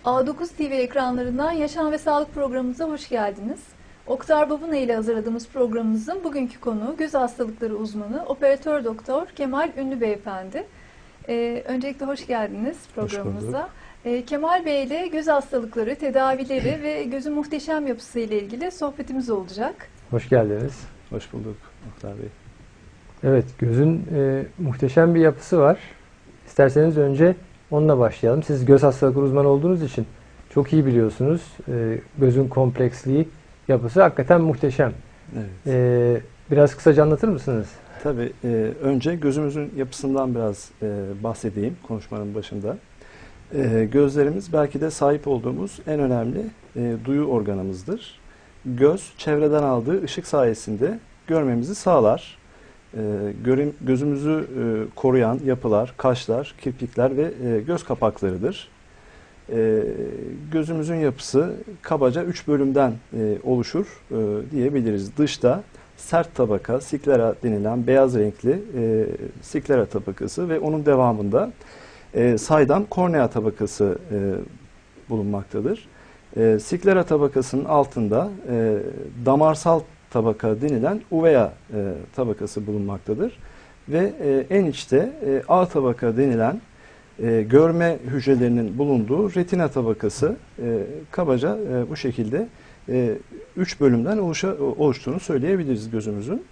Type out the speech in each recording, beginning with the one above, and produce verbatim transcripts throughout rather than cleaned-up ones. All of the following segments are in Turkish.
A dokuz T V ekranlarından Yaşam ve Sağlık programımıza hoş geldiniz. Oktar Babuna ile hazırladığımız programımızın bugünkü konuğu göz hastalıkları uzmanı, operatör doktor Kemal Ünlü Beyefendi. Ee, öncelikle hoş geldiniz programımıza. Ee, Kemal Bey ile göz hastalıkları, tedavileri ve gözün muhteşem yapısı ile ilgili sohbetimiz olacak. Hoş geldiniz. Hoş bulduk Oktar Bey. Evet, gözün e, muhteşem bir yapısı var. İsterseniz önce onunla başlayalım. Siz göz hastalıkları uzmanı olduğunuz için çok iyi biliyorsunuz. E, gözün kompleksliği, yapısı hakikaten muhteşem. Evet. E, biraz kısaca anlatır mısınız? Tabii e, önce gözümüzün yapısından biraz e, bahsedeyim konuşmanın başında. E, gözlerimiz belki de sahip olduğumuz en önemli e, duyu organımızdır. Göz çevreden aldığı ışık sayesinde görmemizi sağlar. E, görüm, gözümüzü e, koruyan yapılar, kaşlar, kirpikler ve e, göz kapaklarıdır. E, gözümüzün yapısı kabaca üç bölümden e, oluşur e, diyebiliriz. Dışta sert tabaka, sklera denilen beyaz renkli e, sklera tabakası ve onun devamında e, saydam kornea tabakası e, bulunmaktadır. E, sklera tabakasının altında e, damarsal tabaka denilen uvea e, tabakası bulunmaktadır. Ve e, en içte e, A tabaka denilen e, görme hücrelerinin bulunduğu retina tabakası e, kabaca e, bu şekilde e, üç bölümden oluşa, oluştuğunu söyleyebiliriz gözümüzün.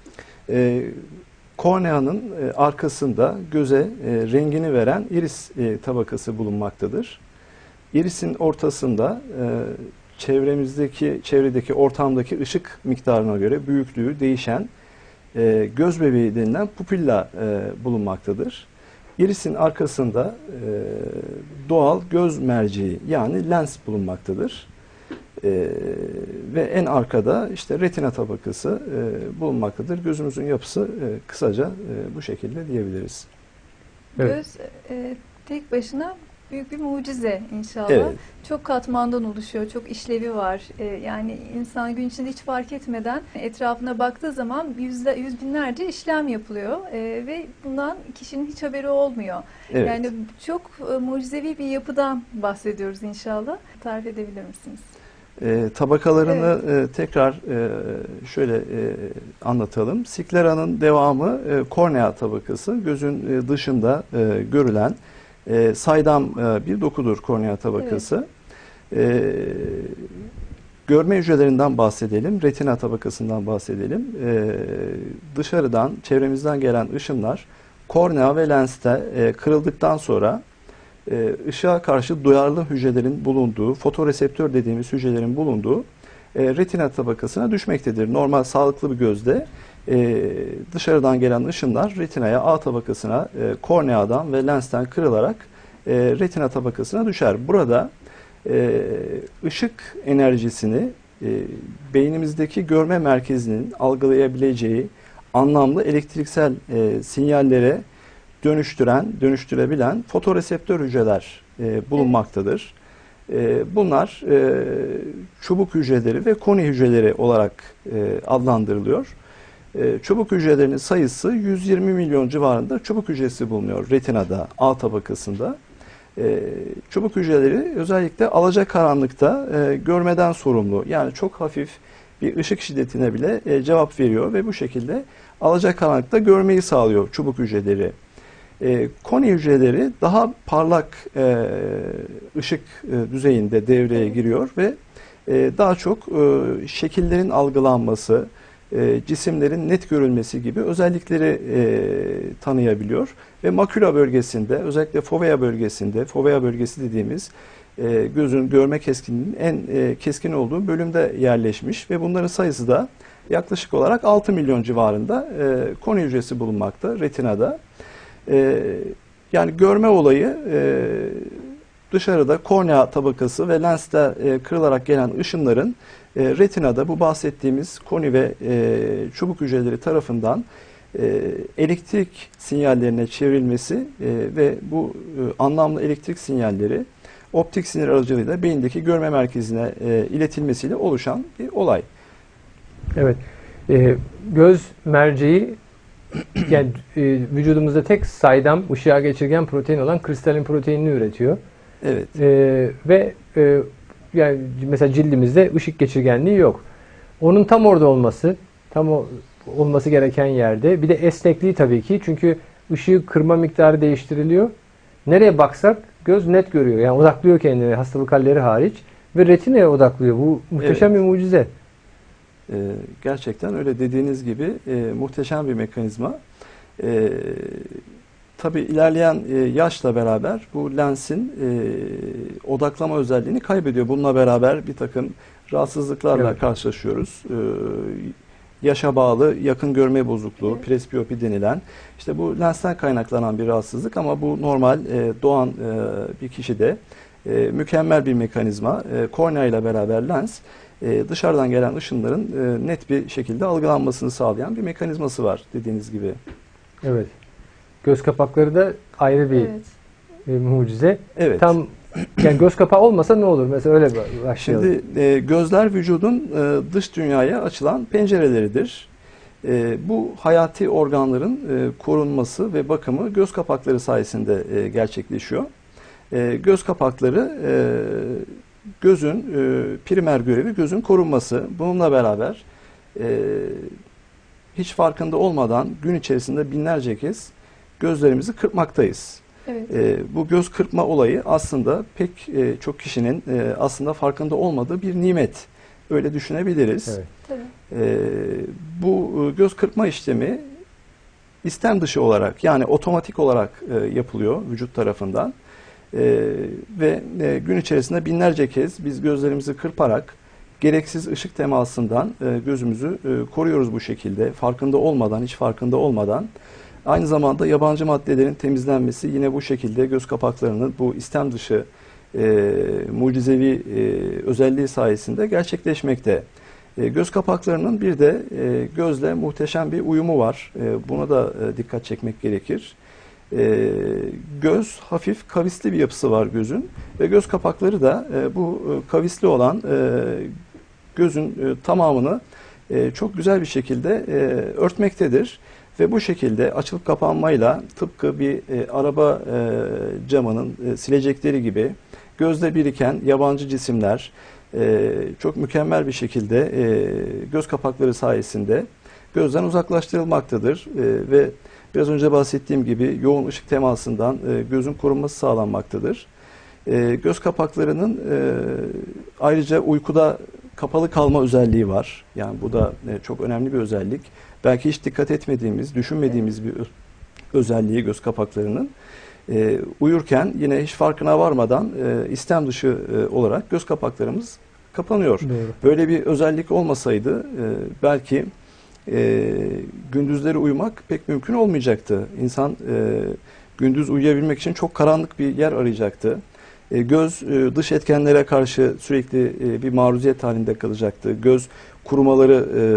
E, korneanın e, arkasında göze e, rengini veren iris e, tabakası bulunmaktadır. İrisin ortasında e, çevremizdeki, çevredeki ortamdaki ışık miktarına göre büyüklüğü değişen e, göz bebeği denilen pupilla e, bulunmaktadır. İrisin arkasında e, doğal göz merceği yani lens bulunmaktadır. E, ve en arkada işte retina tabakası e, bulunmaktadır. Gözümüzün yapısı e, kısaca e, bu şekilde diyebiliriz. Evet. Göz e, tek başına büyük bir mucize inşallah. Evet. Çok katmandan oluşuyor, çok işlevi var. Ee, yani insan gün içinde hiç fark etmeden etrafına baktığı zaman yüzde, yüz binlerce işlem yapılıyor ee, ve bundan kişinin hiç haberi olmuyor. Evet. Yani çok e, mucizevi bir yapıdan bahsediyoruz inşallah. Tarif edebilir misiniz? E, tabakalarını evet. e, tekrar e, şöyle e, anlatalım. Sklera'nın devamı e, kornea tabakası, gözün e, dışında e, görülen e, saydam e, bir dokudur kornea tabakası. Evet. E, görme hücrelerinden bahsedelim, retina tabakasından bahsedelim. E, dışarıdan, çevremizden gelen ışınlar kornea ve lenste e, kırıldıktan sonra e, ışığa karşı duyarlı hücrelerin bulunduğu, fotoreseptör dediğimiz hücrelerin bulunduğu e, retina tabakasına düşmektedir. Normal sağlıklı bir gözde e, dışarıdan gelen ışınlar retinaya, A tabakasına, e, korneadan ve lensten kırılarak e, retina tabakasına düşer. Burada e, ışık enerjisini e, beynimizdeki görme merkezinin algılayabileceği anlamlı elektriksel e, sinyallere dönüştüren, dönüştürebilen fotoreseptör hücreler e, bulunmaktadır. E, bunlar e, çubuk hücreleri ve koni hücreleri olarak e, adlandırılıyor. E, çubuk hücrelerinin sayısı yüz yirmi milyon civarında çubuk hücresi bulunuyor retinada, A tabakasında. E, çubuk hücreleri özellikle alacakaranlıkta e, görmeden sorumlu. Yani çok hafif bir ışık şiddetine bile e, cevap veriyor ve bu şekilde alacakaranlıkta görmeyi sağlıyor çubuk hücreleri. E, koni hücreleri daha parlak e, ışık e, düzeyinde devreye giriyor ve e, daha çok e, şekillerin algılanması, e, cisimlerin net görülmesi gibi özellikleri e, tanıyabiliyor. Ve makula bölgesinde, özellikle fovea bölgesinde, fovea bölgesi dediğimiz e, gözün görme keskinliğinin en e, keskin olduğu bölümde yerleşmiş ve bunların sayısı da yaklaşık olarak altı milyon civarında e, koni hücresi bulunmakta retinada. Ee, yani görme olayı e, dışarıda kornea tabakası ve lenste e, kırılarak gelen ışınların e, retinada bu bahsettiğimiz koni ve e, çubuk hücreleri tarafından e, elektrik sinyallerine çevrilmesi e, ve bu e, anlamlı elektrik sinyalleri optik sinir aracılığıyla beyindeki görme merkezine e, iletilmesiyle oluşan bir olay. Evet. E, göz merceği yani e, vücudumuzda tek saydam ışığa geçirgen protein olan kristalin proteinini üretiyor. Evet. E, ve e, yani mesela cildimizde ışık geçirgenliği yok. Onun tam orada olması, tam o, olması gereken yerde. Bir de esnekliği tabii ki. Çünkü ışığı kırma miktarı değiştiriliyor. Nereye baksak göz net görüyor. Yani odaklıyor kendini, hastalık halleri hariç. Ve retinaya odaklıyor. Bu muhteşem Evet. bir mucize. Ee, gerçekten öyle dediğiniz gibi e, muhteşem bir mekanizma. E, tabii ilerleyen e, yaşla beraber bu lensin e, odaklama özelliğini kaybediyor. Bununla beraber bir takım rahatsızlıklarla Evet. karşılaşıyoruz. E, yaşa bağlı yakın görme bozukluğu, Evet. presbiyopi denilen, işte bu lensten kaynaklanan bir rahatsızlık ama bu normal e, doğan e, bir kişide e, mükemmel bir mekanizma. E, kornea ile beraber lens e, dışarıdan gelen ışınların e, net bir şekilde algılanmasını sağlayan bir mekanizması var dediğiniz gibi. Evet. Göz kapakları da ayrı bir Evet. e, mucize. Evet. Tam yani göz kapağı olmasa ne olur? Mesela öyle başlayalım. Şimdi e, gözler vücudun e, dış dünyaya açılan pencereleridir. E, bu hayati organların e, korunması ve bakımı göz kapakları sayesinde e, gerçekleşiyor. E, göz kapakları e, gözün e, primer görevi gözün korunması. Bununla beraber e, hiç farkında olmadan gün içerisinde binlerce kez gözlerimizi kırpmaktayız. Evet. E, bu göz kırpma olayı aslında pek e, çok kişinin e, aslında farkında olmadığı bir nimet. Öyle düşünebiliriz. Evet. Tabii. E, bu e, göz kırpma işlemi istem dışı olarak, yani otomatik olarak e, yapılıyor vücut tarafından. E, ve e, gün içerisinde binlerce kez biz gözlerimizi kırparak gereksiz ışık temasından e, gözümüzü e, koruyoruz bu şekilde. Farkında olmadan, hiç farkında olmadan. Aynı zamanda yabancı maddelerin temizlenmesi yine bu şekilde göz kapaklarının bu istem dışı e, mucizevi e, özelliği sayesinde gerçekleşmekte. E, göz kapaklarının bir de e, gözle muhteşem bir uyumu var. E, buna da e, dikkat çekmek gerekir. E, göz hafif kavisli bir yapısı var gözün ve göz kapakları da e, bu e, kavisli olan e, gözün e, tamamını e, çok güzel bir şekilde e, örtmektedir. Ve bu şekilde açılıp kapanmayla tıpkı bir e, araba e, camının e, silecekleri gibi gözde biriken yabancı cisimler e, çok mükemmel bir şekilde e, göz kapakları sayesinde gözden uzaklaştırılmaktadır. E, ve biraz önce bahsettiğim gibi yoğun ışık temasından e, gözün korunması sağlanmaktadır. E, göz kapaklarının e, ayrıca uykuda kapalı kalma özelliği var. Yani bu da e, çok önemli bir özellik. Belki hiç dikkat etmediğimiz, düşünmediğimiz bir özelliği göz kapaklarının. E, uyurken yine hiç farkına varmadan e, istem dışı e, olarak göz kapaklarımız kapanıyor. Doğru. Böyle bir özellik olmasaydı e, belki e, gündüzleri uyumak pek mümkün olmayacaktı. İnsan e, gündüz uyuyabilmek için çok karanlık bir yer arayacaktı. E, göz e, dış etkenlere karşı sürekli e, bir maruziyet halinde kalacaktı. Göz kurumaları e,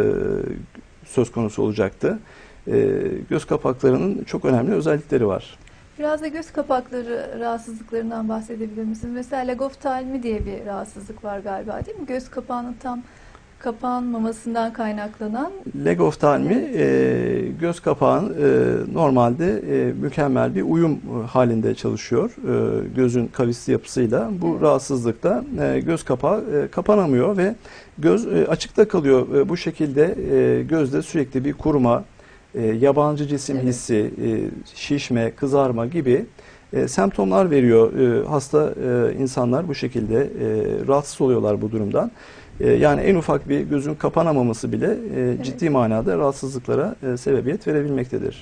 söz konusu olacaktı. E, göz kapaklarının çok önemli özellikleri var. Biraz da göz kapakları rahatsızlıklarından bahsedebilir misiniz? Mesela legoftalmi diye bir rahatsızlık var galiba, değil mi? Göz kapağının tam kapanmamasından kaynaklanan. Legoftalmi e, göz kapağın e, normalde e, mükemmel bir uyum halinde çalışıyor. E, gözün kavisli yapısıyla bu Evet. rahatsızlıkta e, göz kapağı e, kapanamıyor ve göz e, açıkta kalıyor. E, bu şekilde e, gözde sürekli bir kuruma, e, yabancı cisim Evet. hissi, e, şişme, kızarma gibi e, semptomlar veriyor. E, hasta e, insanlar bu şekilde e, rahatsız oluyorlar bu durumdan. E, yani en ufak bir gözün kapanamaması bile e, Evet. ciddi manada rahatsızlıklara e, sebebiyet verebilmektedir.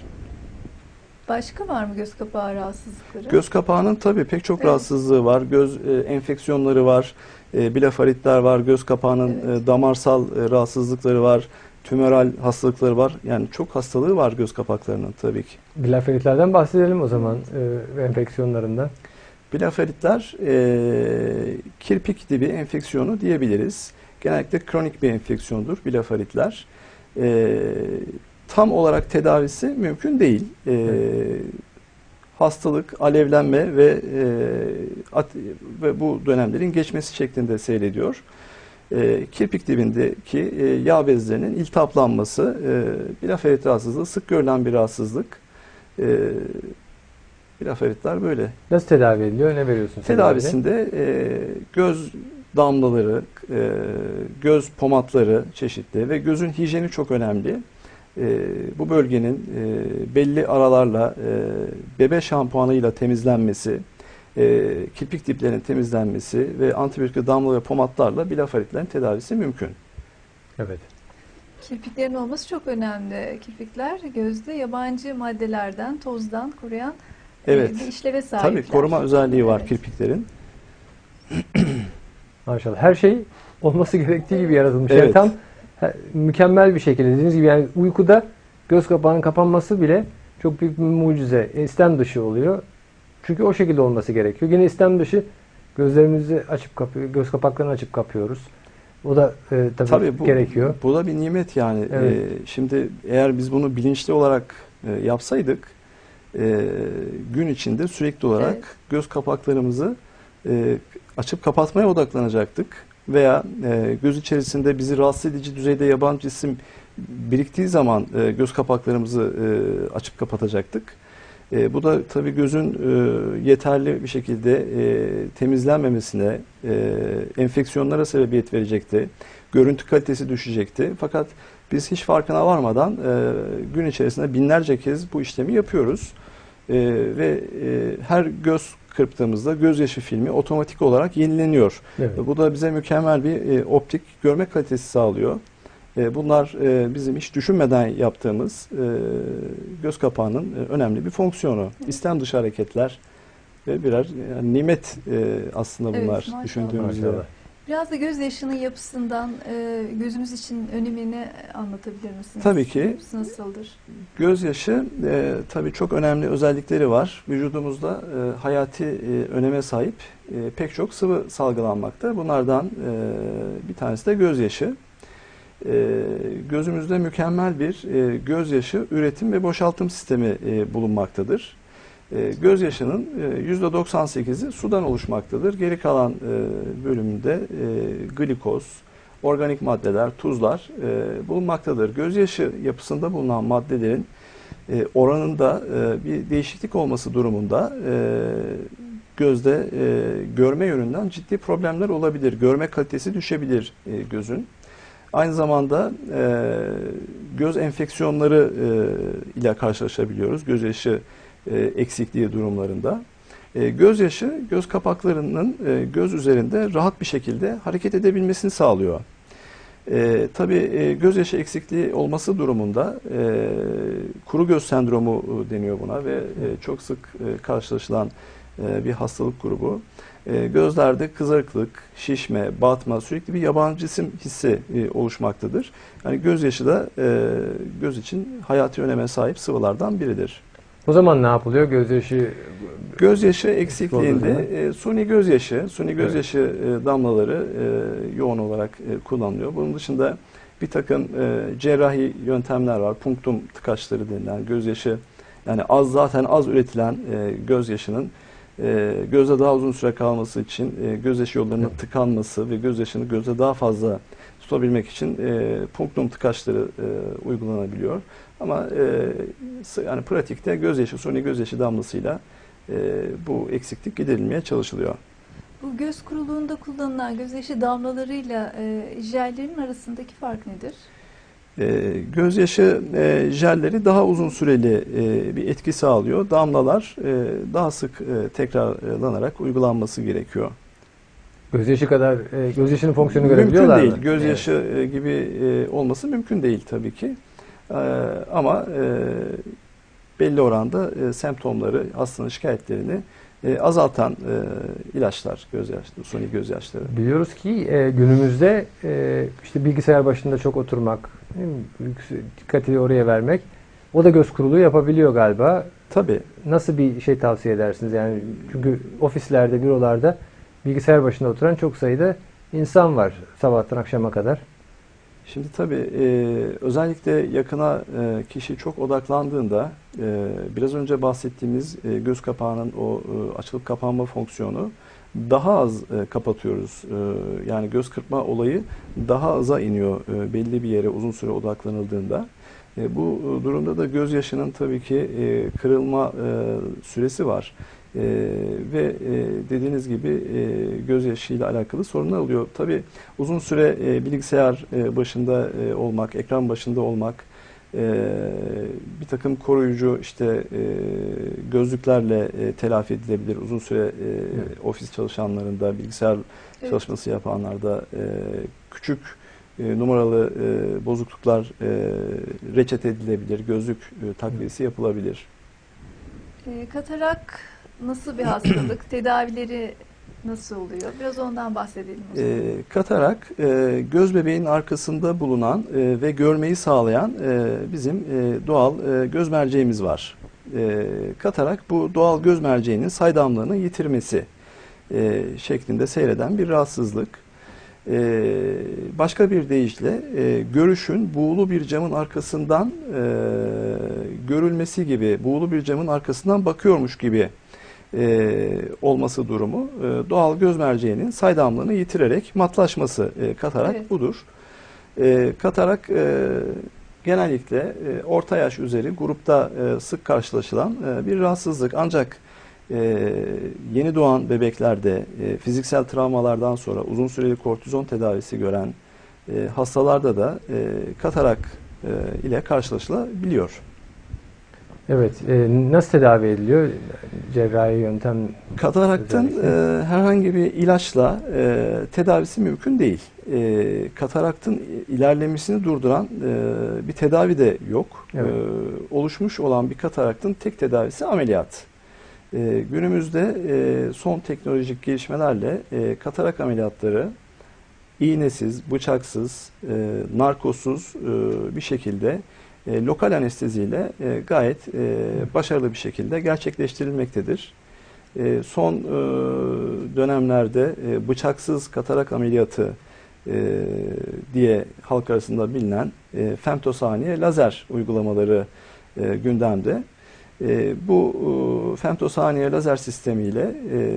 Başka var mı göz kapağı rahatsızlıkları? Göz kapağının tabii pek çok Evet. rahatsızlığı var. Göz e, enfeksiyonları var, e, blefaritler var, göz kapağının Evet. e, damarsal e, rahatsızlıkları var, tümöral hastalıkları var. Yani çok hastalığı var göz kapaklarının tabii ki. Blefaritlerden bahsedelim o zaman e, enfeksiyonlarından. Blefaritler e, kirpik dibi enfeksiyonu diyebiliriz. Genellikle kronik bir enfeksiyondur blefaritler. E, tam olarak tedavisi mümkün değil. E, hastalık, alevlenme ve, e, at, ve bu dönemlerin geçmesi şeklinde seyrediyor. E, kirpik dibindeki e, yağ bezlerinin iltihaplanması, e, blefarit rahatsızlığı sık görülen bir rahatsızlık. E, Bilaferitler böyle. Nasıl tedavi ediliyor? Ne veriyorsunuz? Tedavisinde e, göz damlaları, e, göz pomatları çeşitli ve gözün hijyeni çok önemli. E, bu bölgenin e, belli aralarla e, bebe şampuanıyla temizlenmesi, e, kirpik diplerinin temizlenmesi ve antibiyotik damla ve pomatlarla bilaferitlerin tedavisi mümkün. Evet. Kirpiklerin olması çok önemli. Kirpikler gözde yabancı maddelerden, tozdan koruyan Evet. e, bir işleve sahipler. Tabii koruma özelliği var Evet. kirpiklerin. Maşallah. Her şey olması gerektiği gibi yaratılmış. Yani Evet. tam he, mükemmel bir şekilde. Dediğiniz gibi yani uykuda göz kapağının kapanması bile çok büyük bir mucize. İstem dışı oluyor. Çünkü o şekilde olması gerekiyor. Yine istem dışı gözlerimizi açıp kapıyor, göz kapaklarını açıp kapıyoruz. O da e, tabii, Tabii bu, gerekiyor. bu da bir nimet yani. Evet. Ee, şimdi eğer biz bunu bilinçli olarak e, yapsaydık e, gün içinde sürekli olarak Evet. göz kapaklarımızı e, açıp kapatmaya odaklanacaktık. Veya e, göz içerisinde bizi rahatsız edici düzeyde yabancı cisim biriktiği zaman e, göz kapaklarımızı e, açıp kapatacaktık. E, bu da tabii gözün e, yeterli bir şekilde e, temizlenmemesine, e, enfeksiyonlara sebebiyet verecekti. Görüntü kalitesi düşecekti. Fakat biz hiç farkına varmadan e, gün içerisinde binlerce kez bu işlemi yapıyoruz. E, ve e, her göz kırptığımızda gözyaşı filmi otomatik olarak yenileniyor. Evet. Bu da bize mükemmel bir e, optik görme kalitesi sağlıyor. E, bunlar e, bizim hiç düşünmeden yaptığımız e, göz kapağının e, önemli bir fonksiyonu. İstem dışı hareketler ve birer yani nimet e, aslında Evet, bunlar maşallah. düşündüğümüzde. Maşallah. Biraz da gözyaşının yapısından e, gözümüz için önemini anlatabilir misiniz? Tabii ki. Yapısı nasıldır? Gözyaşı e, tabii çok önemli özellikleri var. Vücudumuzda e, hayati e, öneme sahip e, pek çok sıvı salgılanmakta. Bunlardan e, bir tanesi de gözyaşı. E, gözümüzde mükemmel bir e, gözyaşı üretim ve boşaltım sistemi e, bulunmaktadır. E, gözyaşının e, yüzde doksan sekizi sudan oluşmaktadır. Geri kalan e, bölümünde e, glikoz, organik maddeler, tuzlar e, bulunmaktadır. Gözyaşı yapısında bulunan maddelerin e, oranında e, bir değişiklik olması durumunda e, gözde e, görme yönünden ciddi problemler olabilir. Görme kalitesi düşebilir e, gözün. Aynı zamanda e, göz enfeksiyonları e, ile karşılaşabiliyoruz. Gözyaşı e, eksikliği durumlarında. E, gözyaşı göz kapaklarının e, göz üzerinde rahat bir şekilde hareket edebilmesini sağlıyor. E, tabii e, gözyaşı eksikliği olması durumunda e, kuru göz sendromu deniyor buna ve e, çok sık e, karşılaşılan e, bir hastalık grubu. E, gözlerde kızarıklık, şişme, batma, sürekli bir yabancı cisim hissi e, oluşmaktadır. Yani gözyaşı da e, göz için hayati öneme sahip sıvılardan biridir. O zaman ne yapılıyor? Gözyaşı Gözyaşı olduğu eksikliğinde zaman? e, suni gözyaşı, suni gözyaşı e, damlaları e, yoğun olarak e, kullanılıyor. Bunun dışında bir takım e, cerrahi yöntemler var. Punktum tıkaçları denilen gözyaşı, yani az zaten az üretilen e, gözyaşının e, gözde daha uzun süre kalması için e, gözyaşı yollarının Evet. tıkanması ve gözyaşını gözde daha fazla tutabilmek için e, punktum tıkaçları e, uygulanabiliyor. Ama e, yani pratikte gözyaşı, suni gözyaşı damlasıyla e, bu eksiklik giderilmeye çalışılıyor. Bu göz kuruluğunda kullanılan gözyaşı damlalarıyla e, jellerin arasındaki fark nedir? E, gözyaşı e, jelleri daha uzun süreli e, bir etki sağlıyor. Damlalar e, daha sık e, tekrarlanarak uygulanması gerekiyor. gözyaşı kadar e, gözyaşının fonksiyonu Mümkün görebiliyorlar değil. mı? Gözyaşı e, gibi e, olması mümkün değil tabii ki. E, ama e, belli oranda e, semptomları, hastanın şikayetlerini e, azaltan e, ilaçlar, gözyaşları, suni gözyaşları. Biliyoruz ki e, günümüzde e, işte bilgisayar başında çok oturmak, değil mi? Dikkati oraya vermek, o da göz kuruluğu yapabiliyor galiba. Tabii. Nasıl bir şey tavsiye edersiniz? Yani çünkü ofislerde, bürolarda bilgisayar başında oturan çok sayıda insan var sabahtan akşama kadar. Şimdi tabii e, özellikle yakına e, kişi çok odaklandığında e, biraz önce bahsettiğimiz e, göz kapağının o e, açılıp kapanma fonksiyonu daha az e, kapatıyoruz. E, yani göz kırpma olayı daha aza iniyor e, belli bir yere uzun süre odaklanıldığında. E, bu durumda da gözyaşının tabii ki e, kırılma e, süresi var. E, ve e, dediğiniz gibi e, gözyaşıyla alakalı sorunlar oluyor. Tabii uzun süre e, bilgisayar e, başında e, olmak, ekran başında olmak, e, bir takım koruyucu işte e, gözlüklerle e, telafi edilebilir. Uzun süre e, Evet. ofis çalışanlarında, bilgisayar Evet. çalışması yapanlarda e, küçük e, numaralı e, bozukluklar e, reçete edilebilir, gözlük e, takviyesi yapılabilir. E, katarak nasıl bir hastalık? Tedavileri nasıl oluyor? Biraz ondan bahsedelim o zaman. E, katarak e, göz bebeğin arkasında bulunan e, ve görmeyi sağlayan e, bizim e, doğal e, göz merceğimiz var. E, katarak bu doğal göz merceğinin saydamlığını yitirmesi e, şeklinde seyreden bir rahatsızlık. E, başka bir deyişle e, görüşün buğulu bir camın arkasından e, görülmesi gibi, buğulu bir camın arkasından bakıyormuş gibi e, olması durumu e, doğal göz merceğinin saydamlığını yitirerek matlaşması e, katarak Evet. budur. E, katarak e, genellikle e, orta yaş üzeri grupta e, sık karşılaşılan e, bir rahatsızlık. Ancak e, yeni doğan bebeklerde e, fiziksel travmalardan sonra uzun süreli kortizon tedavisi gören e, hastalarda da e, katarak e, ile karşılaşılabiliyor. Evet. E, nasıl tedavi ediliyor? Cerrahi yöntem Kataraktın özellikle. e, herhangi bir ilaçla e, tedavisi mümkün değil. E, kataraktın ilerlemesini durduran e, bir tedavi de yok. Evet. E, oluşmuş olan bir kataraktın tek tedavisi ameliyat. E, günümüzde e, son teknolojik gelişmelerle e, katarak ameliyatları iğnesiz, bıçaksız, e, narkozsuz e, bir şekilde e, lokal anesteziyle e, gayet e, başarılı bir şekilde gerçekleştirilmektedir. E, son e, dönemlerde e, bıçaksız katarak ameliyatı e, diye halk arasında bilinen e, femtosaniye lazer uygulamaları e, gündemde. E, bu e, femtosaniye lazer sistemiyle e,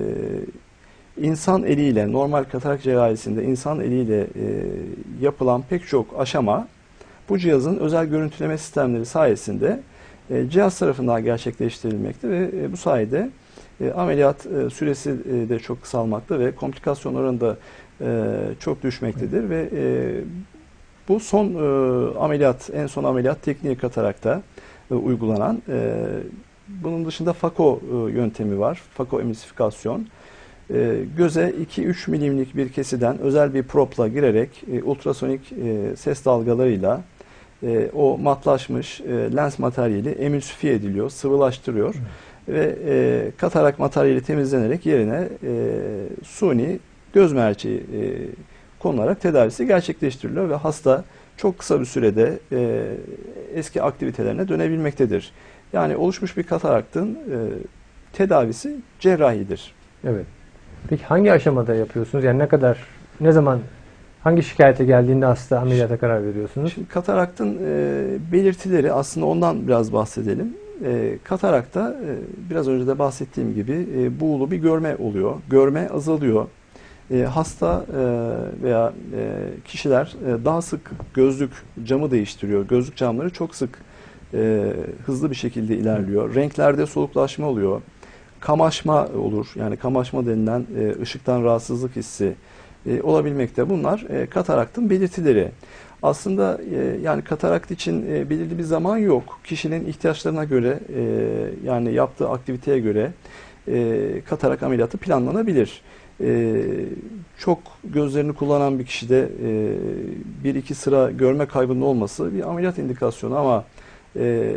insan eliyle, normal katarak cerrahisinde insan eliyle e, yapılan pek çok aşama bu cihazın özel görüntüleme sistemleri sayesinde e, cihaz tarafından gerçekleştirilmekte ve e, bu sayede e, ameliyat e, süresi e, de çok kısalmakta ve komplikasyon oranı da e, çok düşmektedir ve e, bu son e, ameliyat, en son ameliyat tekniği katarakta e, uygulanan. E, bunun dışında Fako e, yöntemi var. Fako emülsifikasyon. E, göze iki üç milimlik bir kesiden özel bir propla girerek e, ultrasonik e, ses dalgalarıyla e, o matlaşmış e, lens materyali emülsifiye ediliyor, sıvılaştırıyor. Hı. Ve e, katarak materyali temizlenerek yerine e, suni göz merceği e, konularak tedavisi gerçekleştiriliyor ve hasta çok kısa bir sürede e, eski aktivitelerine dönebilmektedir. Yani oluşmuş bir kataraktın e, tedavisi cerrahidir. Evet. Peki hangi aşamada yapıyorsunuz? Yani ne kadar, ne zaman, hangi şikayete geldiğinde hasta ameliyata karar veriyorsunuz? Şimdi kataraktın e, belirtileri aslında ondan biraz bahsedelim. E, katarakta e, biraz önce de bahsettiğim gibi e, buğulu bir görme oluyor. Görme azalıyor. E, hasta e, veya e, kişiler e, daha sık gözlük camı değiştiriyor. Gözlük camları çok sık e, hızlı bir şekilde ilerliyor. Renklerde soluklaşma oluyor. Kamaşma olur. Yani kamaşma denilen e, ışıktan rahatsızlık hissi e, olabilmekte. Bunlar e, kataraktın belirtileri. Aslında e, yani katarakt için e, belirli bir zaman yok. Kişinin ihtiyaçlarına göre e, yani yaptığı aktiviteye göre e, katarak ameliyatı planlanabilir. E, çok gözlerini kullanan bir kişide e, bir iki sıra görme kaybının olması bir ameliyat indikasyonu ama e,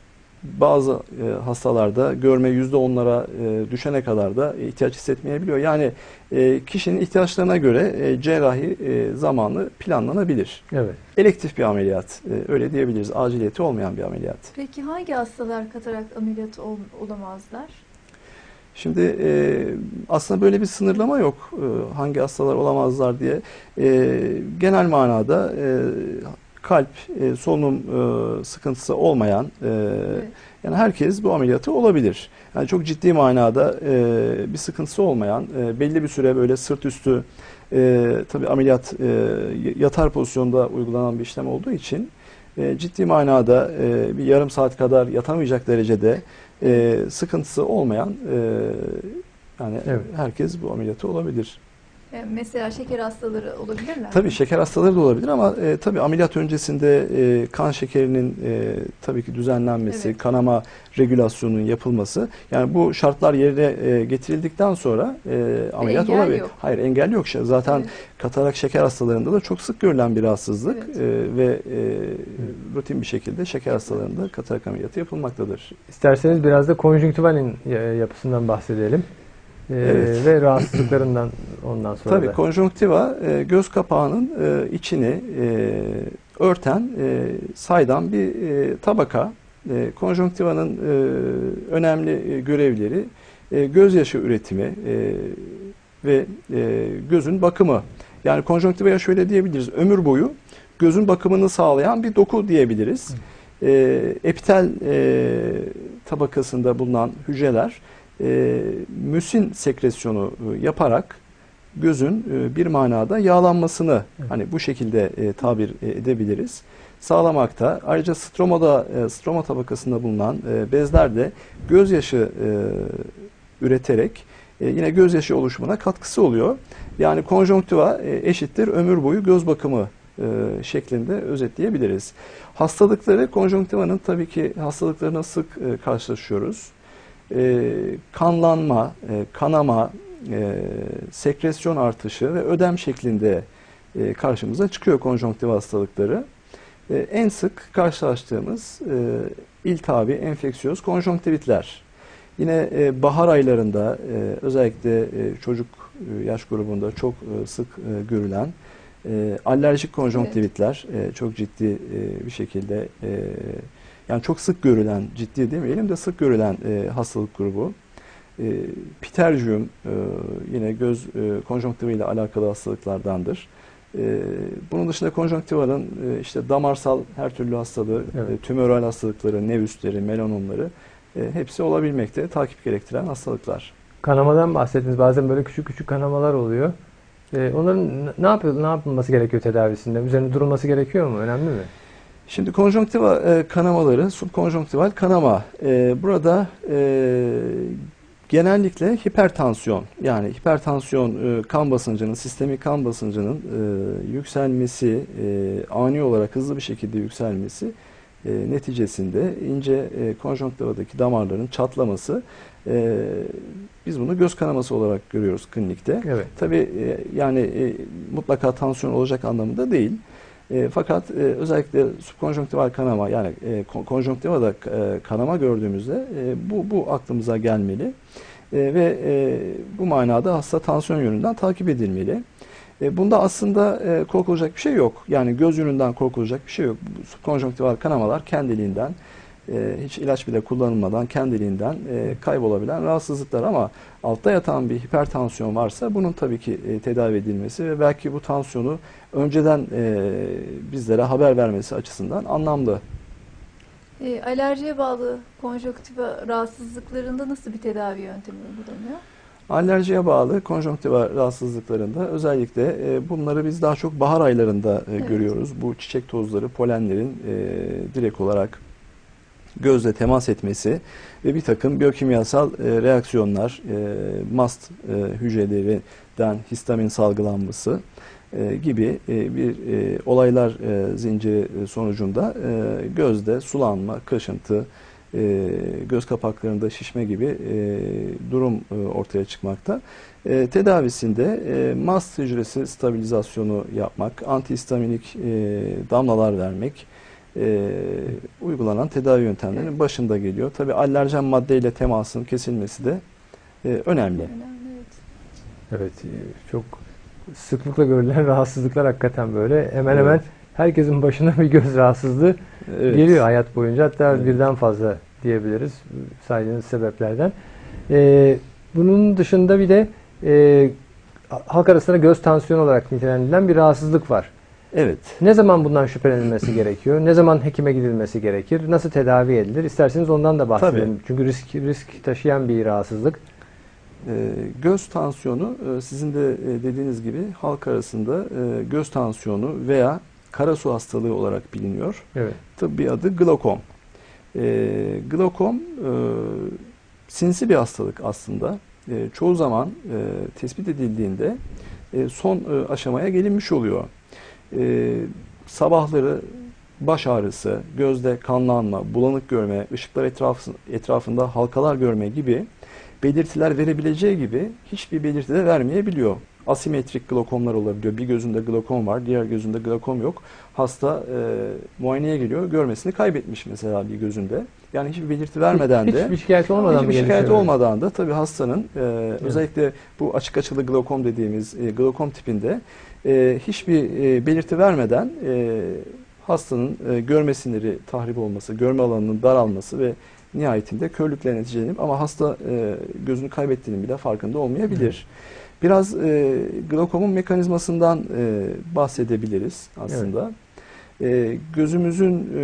bazı e, hastalarda görme yüzde onlara e, düşene kadar da ihtiyaç hissetmeyebiliyor. Yani e, kişinin ihtiyaçlarına göre e, cerrahi e, zamanı planlanabilir. Evet. Elektif bir ameliyat, e, öyle diyebiliriz. Aciliyeti olmayan bir ameliyat. Peki hangi hastalar katarak ameliyatı ol, olamazlar? Şimdi e, aslında böyle bir sınırlama yok. E, hangi hastalar olamazlar diye. E, genel manada e, kalp, e, solunum e, sıkıntısı olmayan e, Evet. yani herkes bu ameliyatı olabilir. Yani çok ciddi manada e, bir sıkıntısı olmayan, e, belli bir süre böyle sırt üstü e, tabii ameliyat e, yatar pozisyonda uygulanan bir işlem olduğu için e, ciddi manada e, bir yarım saat kadar yatamayacak derecede e, sıkıntısı olmayan e, yani Evet. herkes bu ameliyatı olabilir. E, Mesela şeker hastaları olabilirler mi? Tabii şeker hastaları da olabilir ama e, tabii ameliyat öncesinde e, kan şekerinin e, tabii ki düzenlenmesi, Evet. kanama regülasyonunun yapılması, yani bu şartlar yerine e, getirildikten sonra e, ameliyat engel olabilir. yok. Hayır, engel yok. Zaten Evet. katarak şeker hastalarında da çok sık görülen bir rahatsızlık Evet. e, ve e, rutin bir şekilde şeker hastalarında katarak ameliyatı yapılmaktadır. İsterseniz biraz da konjonktivalin ya- yapısından bahsedelim. Ee, Evet. Ve rahatsızlıklarından ondan sonra Tabii da. konjonktiva e, göz kapağının e, içini e, örten e, saydam bir e, tabaka. E, konjonktivanın e, önemli e, görevleri e, gözyaşı üretimi e, ve e, gözün bakımı. Yani konjonktivaya şöyle diyebiliriz: ömür boyu gözün bakımını sağlayan bir doku diyebiliriz. E, epitel e, tabakasında bulunan hücreler e, müsin sekresyonu e, yaparak gözün e, bir manada yağlanmasını, Evet. hani bu şekilde e, tabir e, edebiliriz, sağlamakta. Ayrıca stromada, e, stroma tabakasında bulunan e, bezler de gözyaşı e, üreterek e, yine gözyaşı oluşumuna katkısı oluyor. Yani konjonktiva e, eşittir ömür boyu göz bakımı e, şeklinde özetleyebiliriz. Hastalıkları, konjonktivanın tabii ki hastalıklarına sık e, karşılaşıyoruz. E, kanlanma, e, kanama, e, sekresyon artışı ve ödem şeklinde e, karşımıza çıkıyor konjonktiva hastalıkları. E, en sık karşılaştığımız e, iltihabi, enfeksiyöz konjonktivitler. Yine e, bahar aylarında e, özellikle e, çocuk e, yaş grubunda çok e, sık e, görülen e, alerjik konjonktivitler e, çok ciddi e, bir şekilde e, yani çok sık görülen, ciddi demeyelim de sık görülen e, hastalık grubu. E, Ptercium e, yine göz e, konjonktiva ile alakalı hastalıklardandır. E, bunun dışında konjonktivanın e, işte damarsal her türlü hastalığı, Evet. e, tümöral hastalıkları, nevüsleri, melanomları e, hepsi olabilmekte, takip gerektiren hastalıklar. Kanamadan bahsettiniz. Bazen böyle küçük küçük kanamalar oluyor. Ee, onların n- ne yapıyor, ne yapılması gerekiyor tedavisinde? Üzerinde durulması gerekiyor mu? Önemli mi? Şimdi konjonktiva e, kanamaları, subkonjonktival kanama. E, burada e, genellikle hipertansiyon, yani hipertansiyon e, kan basıncının, sistemik kan basıncının e, yükselmesi, e, ani olarak hızlı bir şekilde yükselmesi e, neticesinde ince e, konjonktivadaki damarların çatlaması, e, biz bunu göz kanaması olarak görüyoruz klinikte. Evet. Tabii e, yani e, mutlaka tansiyon olacak anlamında değil. E, fakat e, özellikle subkonjonktival kanama, yani e, kon- konjonktivada e, kanama gördüğümüzde e, bu bu aklımıza gelmeli. E, ve e, bu manada hasta tansiyon yönünden takip edilmeli. E, bunda aslında e, korkulacak bir şey yok. Yani göz yönünden korkulacak bir şey yok. Bu subkonjonktival kanamalar kendiliğinden, e, hiç ilaç bile kullanılmadan kendiliğinden e, kaybolabilen rahatsızlıklar, ama altta yatan bir hipertansiyon varsa bunun tabii ki e, tedavi edilmesi ve belki bu tansiyonu önceden e, bizlere haber vermesi açısından anlamlı. E, alerjiye bağlı konjonktiva rahatsızlıklarında nasıl bir tedavi yöntemi uygulanıyor? Alerjiye bağlı konjonktiva rahatsızlıklarında özellikle e, bunları biz daha çok bahar aylarında e, Evet. görüyoruz. Bu çiçek tozları, polenlerin e, direkt olarak gözle temas etmesi ve bir takım biyokimyasal e, reaksiyonlar, e, mast e, hücrelerinden histamin salgılanması e, gibi e, bir e, olaylar e, zinciri sonucunda e, gözde sulanma, kaşıntı, e, göz kapaklarında şişme gibi e, durum e, ortaya çıkmakta. E, tedavisinde e, mast hücresi stabilizasyonu yapmak, antihistaminik e, damlalar vermek e, uygulanan tedavi yöntemlerinin Evet. başında geliyor. Tabii alerjen maddeyle temasın kesilmesi de e, önemli. Önemli, evet. Evet. e, Çok sıklıkla görülen rahatsızlıklar hakikaten böyle. Hemen Evet. hemen herkesin başına bir göz rahatsızlığı Evet. geliyor hayat boyunca. Hatta Evet. birden fazla diyebiliriz saydığınız sebeplerden. Ee, bunun dışında bir de e, halk arasında göz tansiyonu olarak nitelendirilen bir rahatsızlık var. Evet. Ne zaman bundan şüphelenilmesi gerekiyor? Ne zaman hekime gidilmesi gerekir? Nasıl tedavi edilir? İsterseniz ondan da bahsedelim. Çünkü risk risk taşıyan bir rahatsızlık. E, göz tansiyonu e, sizin de e, dediğiniz gibi halk arasında e, göz tansiyonu veya kara su hastalığı olarak biliniyor. Evet. Tıbbi adı glokom. E, glokom e, sinsi bir hastalık aslında. E, çoğu zaman e, tespit edildiğinde e, son e, aşamaya gelinmiş oluyor. E, sabahları baş ağrısı, gözde kanlanma, bulanık görme, ışıklar etrafı, etrafında halkalar görme gibi belirtiler verebileceği gibi hiçbir belirti de vermeyebiliyor. Asimetrik glokomlar olabiliyor. Bir gözünde glokom var, diğer gözünde glokom yok. Hasta e, muayeneye geliyor, görmesini kaybetmiş mesela bir gözünde. Yani hiçbir belirti vermeden de hiçbir şikayet olmadan hiçbir mı şikayet gelişiyor? olmadan da tabii hastanın e, özellikle bu açık açılı glokom dediğimiz e, glokom tipinde e, hiçbir e, belirti vermeden e, hastanın e, görme siniri tahrip olması, görme alanının daralması ve nihayetinde körlükle neticelenip ama hasta e, gözünü kaybettiğinin bile farkında olmayabilir. Evet. Biraz e, glokomun mekanizmasından e, bahsedebiliriz aslında. Evet. E, gözümüzün e,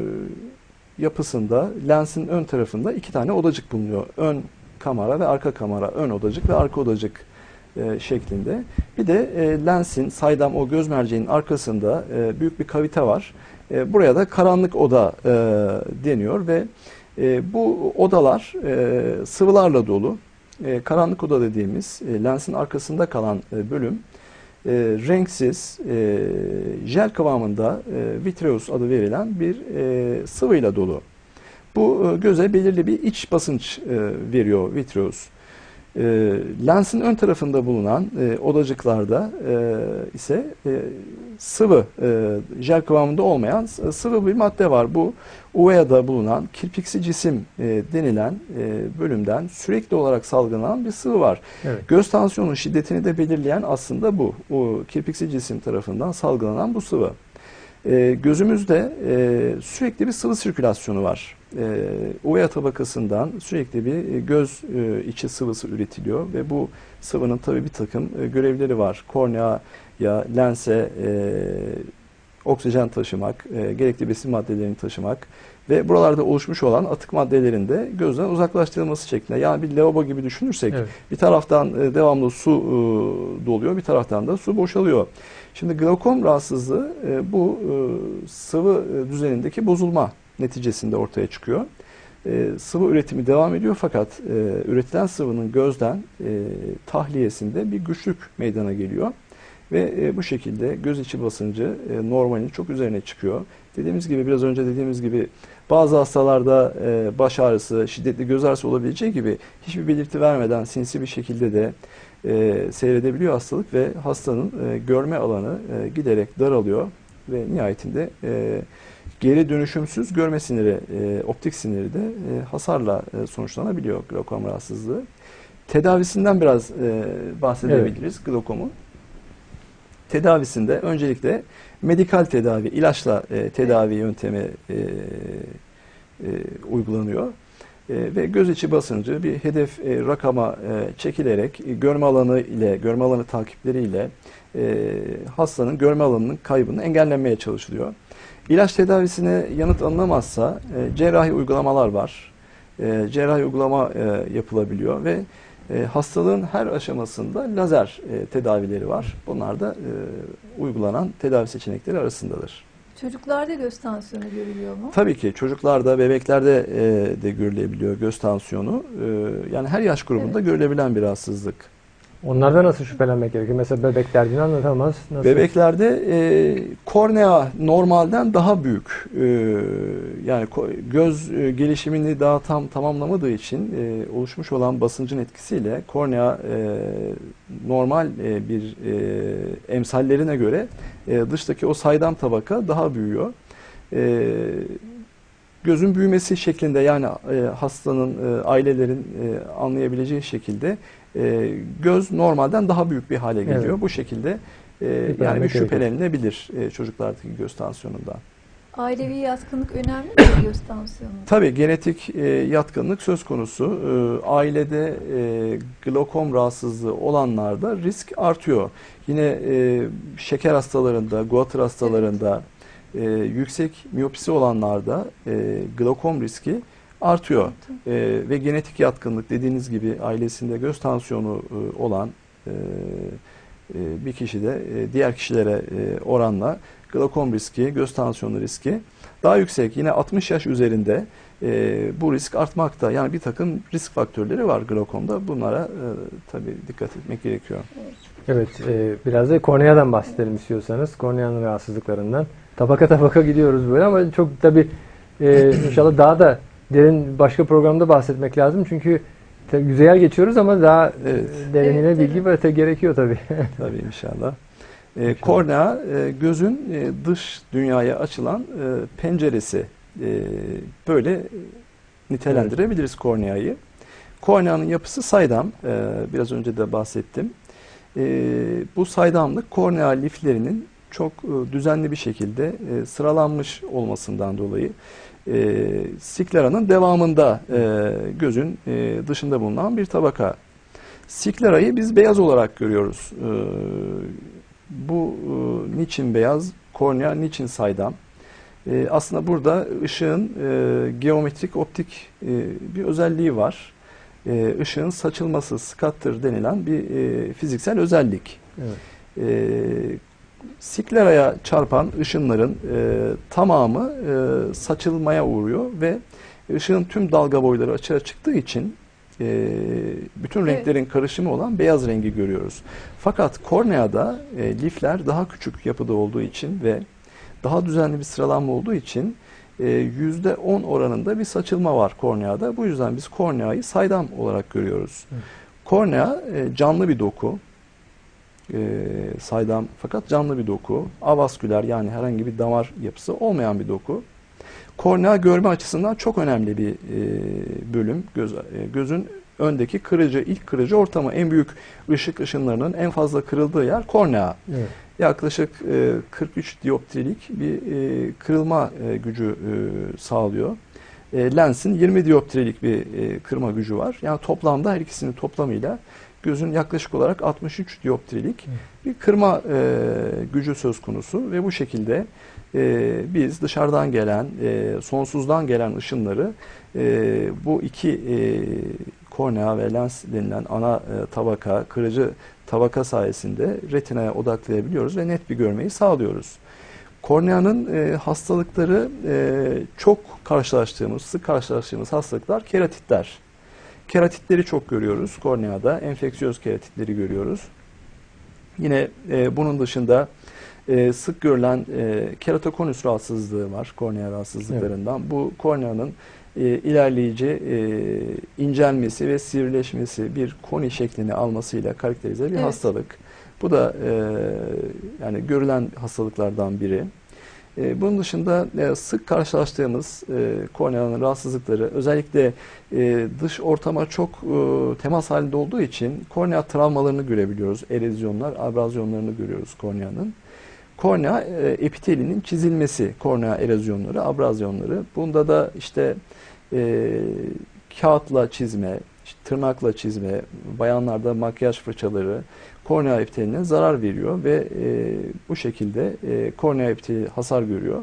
yapısında lensin ön tarafında iki tane odacık bulunuyor. Ön kamera ve arka kamera, ön odacık ve arka odacık e, şeklinde. Bir de e, lensin saydam o göz merceğinin arkasında e, büyük bir kavite var. E, buraya da karanlık oda e, deniyor ve e, bu odalar e, sıvılarla dolu. E, karanlık oda dediğimiz e, lensin arkasında kalan e, bölüm e, renksiz e, jel kıvamında e, vitreus adı verilen bir e, sıvıyla dolu. Bu e, göze belirli bir iç basınç e, veriyor vitreus. E, lensin ön tarafında bulunan e, odacıklarda e, ise e, sıvı, e, jel kıvamında olmayan sıvı bir madde var. Bu U V A'da bulunan kirpiksi cisim e, denilen e, bölümden sürekli olarak salgılanan bir sıvı var. Evet. Göz tansiyonunun şiddetini de belirleyen aslında bu. O kirpiksi cisim tarafından salgılanan bu sıvı. E, gözümüzde e, sürekli bir sıvı sirkülasyonu var. E, U V A tabakasından sürekli bir göz e, içi sıvısı üretiliyor ve bu sıvının tabii bir takım e, görevleri var. Korneaya, lense e, oksijen taşımak, e, gerekli besin maddelerini taşımak ve buralarda oluşmuş olan atık maddelerin de gözden uzaklaştırılması şeklinde. Yani bir lavabo gibi düşünürsek evet. Bir taraftan e, devamlı su e, doluyor, bir taraftan da su boşalıyor. Şimdi glokom rahatsızlığı e, bu e, sıvı e, düzenindeki bozulma neticesinde ortaya çıkıyor. E, sıvı üretimi devam ediyor fakat e, üretilen sıvının gözden e, tahliyesinde bir güçlük meydana geliyor. Ve e, bu şekilde göz içi basıncı e, normalin çok üzerine çıkıyor. Dediğimiz gibi biraz önce dediğimiz gibi bazı hastalarda e, baş ağrısı, şiddetli göz ağrısı olabileceği gibi hiçbir belirti vermeden sinsi bir şekilde de e, seyredebiliyor hastalık ve hastanın e, görme alanı e, giderek daralıyor ve nihayetinde e, geri dönüşümsüz görme siniri, e, optik siniri de e, hasarla e, sonuçlanabiliyor glokom rahatsızlığı. Tedavisinden biraz e, bahsedebiliriz evet. Glokomun. Tedavisinde öncelikle medikal tedavi, ilaçla e, tedavi yöntemi e, e, uygulanıyor. E, ve göz içi basıncı bir hedef e, rakama e, çekilerek e, görme alanı ile, görme alanı takipleriyle e, hastanın görme alanının kaybını engellenmeye çalışılıyor. İlaç tedavisine yanıt alınamazsa e, cerrahi uygulamalar var. E, cerrahi uygulama e, yapılabiliyor ve E, hastalığın her aşamasında lazer e, tedavileri var. Bunlar da e, uygulanan tedavi seçenekleri arasındadır. Çocuklarda göz tansiyonu görülüyor mu? Tabii ki çocuklarda, bebeklerde e, de görülebiliyor göz tansiyonu. E, yani her yaş grubunda evet. görülebilen bir rahatsızlık. Onlardan nasıl şüphelenmek gerekiyor? Mesela bebeklerde anlatamaz. Nasıl? Bebeklerde e, kornea normalden daha büyük. E, yani göz e, gelişimini daha tam tamamlamadığı için e, oluşmuş olan basıncın etkisiyle kornea e, normal e, bir e, emsallerine göre e, dıştaki o saydam tabaka daha büyüyor. E, gözün büyümesi şeklinde yani e, hastanın, e, ailelerin e, anlayabileceği şekilde e, göz normalden daha büyük bir hale geliyor. Evet. Bu şekilde e, yani bir şüphelenilebilir e, çocuklardaki göz tansiyonundan. Ailevi yatkınlık önemli mi göz tansiyonunda? Tabii genetik e, yatkınlık söz konusu. E, ailede e, glokom rahatsızlığı olanlarda risk artıyor. Yine e, şeker hastalarında, guatr hastalarında, evet. E, yüksek miyopisi olanlarda e, glokom riski artıyor. E, ve genetik yatkınlık dediğiniz gibi ailesinde göz tansiyonu e, olan e, e, bir kişide e, diğer kişilere e, oranla glakom riski, göz tansiyonu riski daha yüksek. Yine altmış yaş üzerinde e, bu risk artmakta. Yani bir takım risk faktörleri var glakomda. Bunlara e, tabii dikkat etmek gerekiyor. Evet, e, biraz da korneadan bahsedelim istiyorsanız. Korneanın rahatsızlıklarından. Tabaka tabaka gidiyoruz böyle ama çok tabii e, inşallah daha da derin başka programda bahsetmek lazım. Çünkü tabii yüzeyel geçiyoruz ama daha Evet. e, derinine Evet, bilgi evet. ve gerekiyor tabii. Tabii inşallah. E, kornea e, gözün e, dış dünyaya açılan e, penceresi. E, böyle nitelendirebiliriz korneayı. Korneanın yapısı saydam. E, biraz önce de bahsettim. E, bu saydamlık kornea liflerinin çok e, düzenli bir şekilde e, sıralanmış olmasından dolayı e, skleranın devamında e, gözün e, dışında bulunan bir tabaka. Sklerayı biz beyaz olarak görüyoruz. E, bu e, niçin beyaz? Kornea niçin saydam? E, aslında burada ışığın e, geometrik optik e, bir özelliği var. E, ışığın saçılması, scatter denilen bir e, fiziksel özellik. Evet. E, skleraya çarpan ışınların e, tamamı e, saçılmaya uğruyor ve ışığın tüm dalga boyları açığa çıktığı için e, bütün Evet. renklerin karışımı olan beyaz rengi görüyoruz. Fakat korneada e, lifler daha küçük yapıda olduğu için ve daha düzenli bir sıralanma olduğu için e, yüzde on oranında bir saçılma var korneada. Bu yüzden biz korneayı saydam olarak görüyoruz. Evet. Kornea e, canlı bir doku. E, saydam fakat canlı bir doku. Avasküler yani herhangi bir damar yapısı olmayan bir doku. Kornea görme açısından çok önemli bir e, bölüm. Göz, e, gözün öndeki kırıcı, ilk kırıcı ortamı. En büyük ışık ışınlarının en fazla kırıldığı yer kornea. Evet. Yaklaşık e, kırk üç dioptrilik bir e, kırılma e, gücü e, sağlıyor. E, lensin yirmi dioptrilik bir e, kırma gücü var. Yani toplamda her ikisinin toplamıyla gözün yaklaşık olarak altmış üç dioptrilik bir kırma e, gücü söz konusu ve bu şekilde e, biz dışarıdan gelen, e, sonsuzdan gelen ışınları e, bu iki e, kornea ve lens denilen ana e, tabaka, kırıcı tabaka sayesinde retinaya odaklayabiliyoruz ve net bir görmeyi sağlıyoruz. Korneanın e, hastalıkları e, çok karşılaştığımız, sık karşılaştığımız hastalıklar keratitler. Keratitleri çok görüyoruz korneada. Enfeksiyöz keratitleri görüyoruz. Yine e, bunun dışında e, sık görülen e, keratokonus rahatsızlığı var kornea rahatsızlıklarından. Evet. Bu korneanın e, ilerleyici e, incelmesi ve sivrileşmesi bir koni şeklini almasıyla karakterize bir Evet. hastalık. Bu da e, yani görülen hastalıklardan biri. E, bunun dışında e, sık karşılaştığımız e, korneanın rahatsızlıkları özellikle e, dış ortama çok e, temas halinde olduğu için kornea travmalarını görebiliyoruz. Erozyonlar, abrazyonlarını görüyoruz korneanın. Kornea e, epitelinin çizilmesi, kornea erozyonları, abrazyonları. Bunda da işte e, kağıtla çizme, işte tırnakla çizme, bayanlarda makyaj fırçaları kornea epiteline zarar veriyor ve e, bu şekilde e, kornea epiteli hasar görüyor.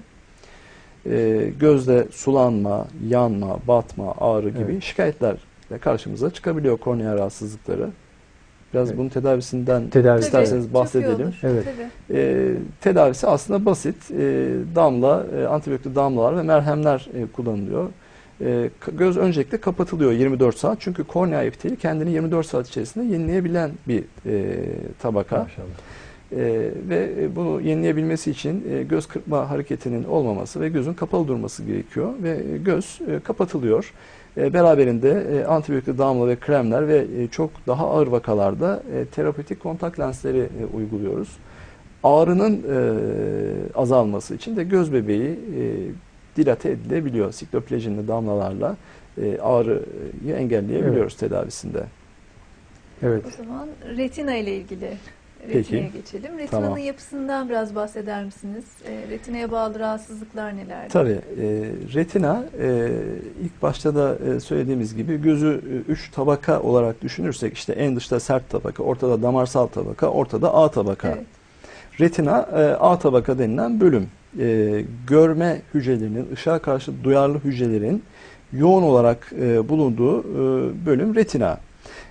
E, gözde sulanma, yanma, batma, ağrı gibi Evet. şikayetler karşımıza çıkabiliyor kornea rahatsızlıkları. Biraz Evet. bunun tedavisinden Tedavi isterseniz Çok iyi bahsedelim. olur. Evet. Tabii. E, tedavisi aslında basit. E, damla, e, antibiyotik damlalar ve merhemler e, kullanılıyor. E, göz öncelikle kapatılıyor yirmi dört saat. Çünkü kornea epiteli kendini yirmi dört saat içerisinde yenileyebilen bir e, tabaka. Maşallah. E, ve bunu yenileyebilmesi için e, göz kırpma hareketinin olmaması ve gözün kapalı durması gerekiyor. Ve göz e, kapatılıyor. E, beraberinde e, antibiyotik damla ve kremler ve e, çok daha ağır vakalarda e, terapötik kontak lensleri e, uyguluyoruz. Ağrının e, azalması için de göz bebeği e, dilate edilebiliyor. Sikloplejinli damlalarla e, ağrıyı engelleyebiliyoruz evet. tedavisinde. Evet. O zaman retina ile ilgili Peki. retinaya geçelim. Retinanın Tamam. yapısından biraz bahseder misiniz? E, retinaya bağlı rahatsızlıklar nelerdir? Tabii. E, retina e, ilk başta da e, söylediğimiz gibi gözü e, üç tabaka olarak düşünürsek işte en dışta sert tabaka, ortada damarsal tabaka, ortada A tabaka. Evet. Retina e, A tabaka denilen bölüm. E, görme hücrelerinin, ışığa karşı duyarlı hücrelerin yoğun olarak e, bulunduğu e, bölüm retina.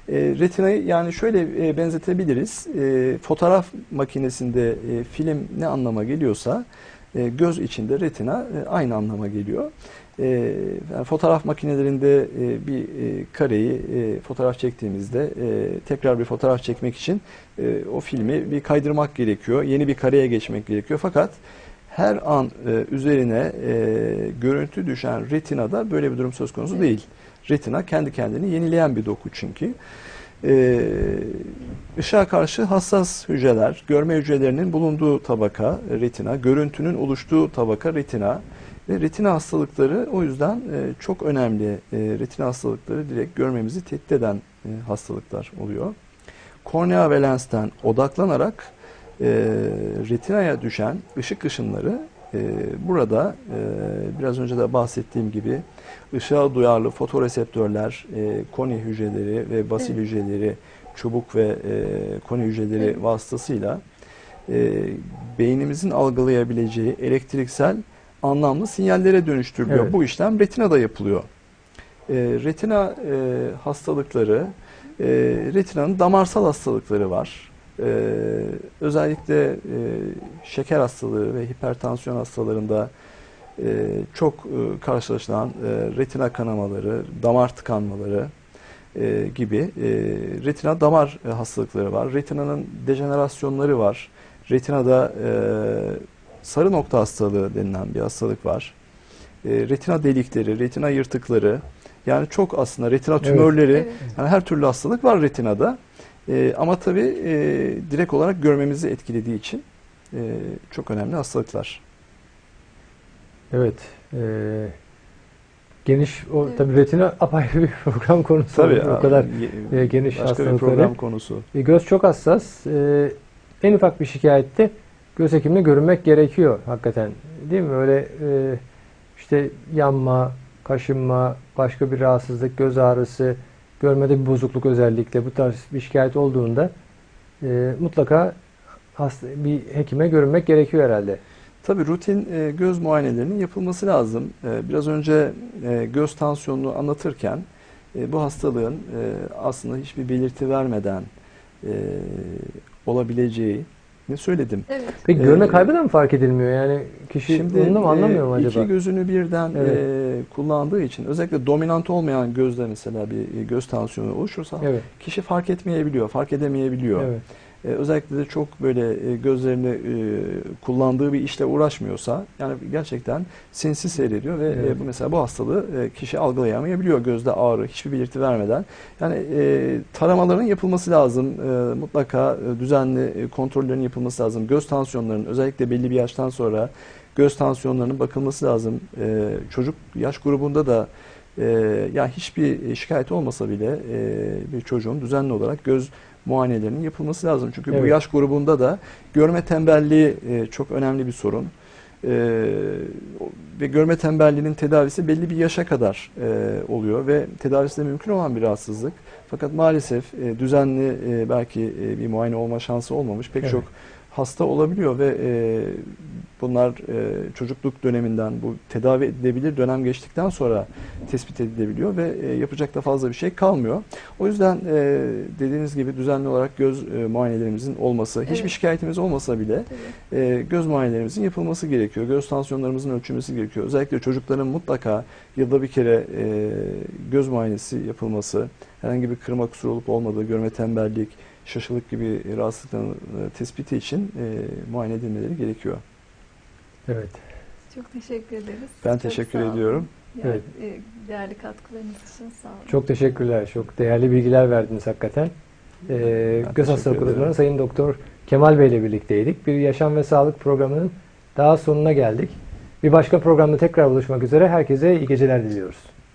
E, retinayı yani şöyle e, benzetebiliriz. E, fotoğraf makinesinde e, film ne anlama geliyorsa e, göz içinde retina e, aynı anlama geliyor. E, yani fotoğraf makinelerinde e, bir e, kareyi e, fotoğraf çektiğimizde e, tekrar bir fotoğraf çekmek için e, o filmi bir kaydırmak gerekiyor. Yeni bir kareye geçmek gerekiyor. Fakat her an e, üzerine e, görüntü düşen retinada böyle bir durum söz konusu Evet. değil. Retina kendi kendini yenileyen bir doku çünkü. Ee, ışığa karşı hassas hücreler, görme hücrelerinin bulunduğu tabaka retina, görüntünün oluştuğu tabaka retina ve retina hastalıkları o yüzden e, çok önemli. E, retina hastalıkları direkt görmemizi tehdit eden e, hastalıklar oluyor. Kornea ve lensten odaklanarak e, retinaya düşen ışık ışınları e, burada e, biraz önce de bahsettiğim gibi ışığa duyarlı fotoreseptörler, e, koni hücreleri ve basil Evet. hücreleri, çubuk ve e, koni hücreleri Evet. vasıtasıyla e, beynimizin algılayabileceği elektriksel anlamlı sinyallere dönüştürülüyor. Evet. Bu işlem retinada yapılıyor. E, retina e, hastalıkları, e, retinanın damarsal hastalıkları var. E, özellikle e, şeker hastalığı ve hipertansiyon hastalarında e, çok e, karşılaşılan e, retina kanamaları, damar tıkanmaları e, gibi e, retina damar e, hastalıkları var. Retinanın dejenerasyonları var. Retinada e, sarı nokta hastalığı denilen bir hastalık var. E, retina delikleri, retina yırtıkları, yani çok aslında retina tümörleri, Evet. yani her türlü hastalık var retinada. E, ama tabii e, direkt olarak görmemizi etkilediği için e, çok önemli hastalıklar. Evet. E, geniş, o Evet. tabii retina apayrı bir program konusu. Tabii O kadar e, e, geniş başka bir hastalıkları. program konusu. E, göz çok hassas. E, en ufak bir şikayette göz hekimine görünmek gerekiyor hakikaten. Değil mi? Öyle e, işte yanma, kaşınma, başka bir rahatsızlık, göz ağrısı, görmede bir bozukluk özellikle bu tarz bir şikayet olduğunda e, mutlaka hasta, bir hekime görünmek gerekiyor herhalde. Tabii rutin e, göz muayenelerinin yapılması lazım. E, biraz önce e, göz tansiyonunu anlatırken e, bu hastalığın e, aslında hiçbir belirti vermeden e, olabileceğini söyledim. Evet. Peki Ee, görme kaybı da mı fark edilmiyor? Yani kişi Şimdi onu da mı anlamıyor mu e, acaba? iki gözünü birden Evet. e, kullandığı için özellikle dominant olmayan gözde mesela bir e, göz tansiyonu oluşursa Evet. kişi fark etmeyebiliyor, fark edemeyebiliyor. Evet. E, özellikle de çok böyle e, gözlerini e, kullandığı bir işle uğraşmıyorsa yani gerçekten sinsi seyrediyor ve Evet. e, bu mesela bu hastalığı e, kişi algılayamayabiliyor gözde ağrı hiçbir belirti vermeden. Yani e, taramaların yapılması lazım. E, mutlaka e, düzenli e, kontrollerin yapılması lazım. Göz tansiyonlarının özellikle belli bir yaştan sonra göz tansiyonlarının bakılması lazım. E, çocuk yaş grubunda da e, yani hiçbir şikayet olmasa bile e, bir çocuğun düzenli olarak göz muayenelerinin yapılması lazım. Çünkü bu Evet. yaş grubunda da görme tembelliği e, çok önemli bir sorun. E, ve görme tembelliğinin tedavisi belli bir yaşa kadar e, oluyor ve tedavisi de mümkün olan bir rahatsızlık. Fakat maalesef e, düzenli e, belki e, bir muayene olma şansı olmamış pek Evet. çok hasta olabiliyor ve e, bunlar e, çocukluk döneminden bu tedavi edilebilir dönem geçtikten sonra tespit edilebiliyor ve e, yapacak da fazla bir şey kalmıyor. O yüzden e, dediğiniz gibi düzenli olarak göz e, muayenelerimizin olması, hiçbir Evet. şikayetimiz olmasa bile Tabii. e, göz muayenelerimizin yapılması gerekiyor. Göz tansiyonlarımızın ölçülmesi gerekiyor. Özellikle çocukların mutlaka yılda bir kere e, göz muayenesi yapılması, herhangi bir kırma kusuru olup olmadığı, görme tembellik, şaşılık gibi rahatsızlıkların e, tespiti için e, muayene edilmeleri gerekiyor. Evet. Çok teşekkür ederiz. Ben Çok teşekkür sağ olun. ediyorum. Yani, Evet. e, değerli katkılarınız için sağ olun. Çok teşekkürler. Çok değerli bilgiler verdiniz hakikaten. Ee, Ben göz teşekkür hastalık ediyorum. uzmanı Sayın Doktor Kemal Bey ile birlikteydik. Bir yaşam ve sağlık programının daha sonuna geldik. Bir başka programda tekrar buluşmak üzere. Herkese iyi geceler diliyoruz.